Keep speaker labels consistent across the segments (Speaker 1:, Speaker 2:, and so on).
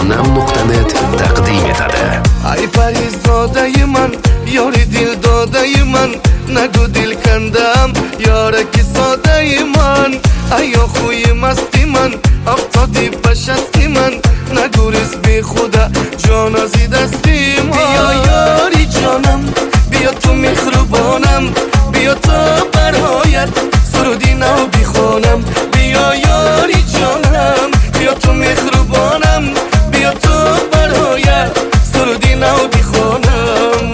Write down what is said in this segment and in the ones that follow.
Speaker 1: sonam.net taqdim etadi.
Speaker 2: Ay Parizodai man, yori dil dodai man, nagu dil kandam, yoraki sodai man. Ayo khuyi masti man, aftadi bashasti man, nagu riz bi khuda janazi dasti man. Bia yori janam, bia tu mehrubanam, bia ta barhayat surudi nau bikhonam. Bia yori janam, bia tu mehrubanam, bia ta barhayat surudi nau bikhonam.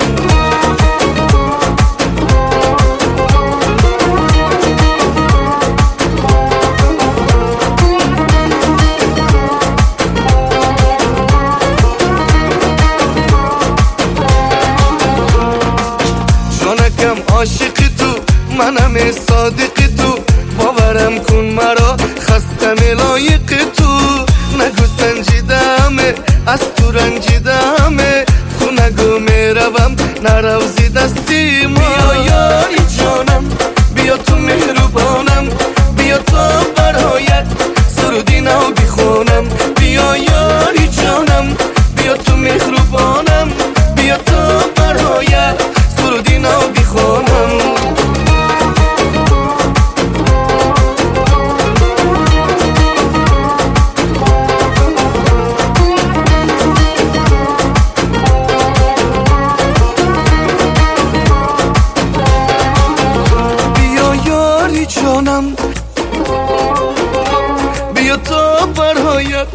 Speaker 2: جانکم عاشق تو، منم صادق تو، باورم کن مرا خستم لایق تو. نگو سنجیدمه از تو رنجیدمه، تو نگو میروم نروزی دستی ما. بیا یاری جانم، بیا تو مهربانم، بیا تا برایت سرودی نو بخونم. بیا یاری جانم، بیا تو مهربانم، بیا تا برایت سرودی نو بخونم. جانم بیا تا برایت،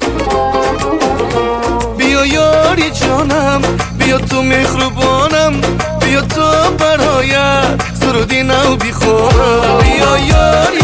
Speaker 2: بیا یاری جانم، بیا تو مهربانم، بیا تا برایت سرودی نو بخونم. بیا یاری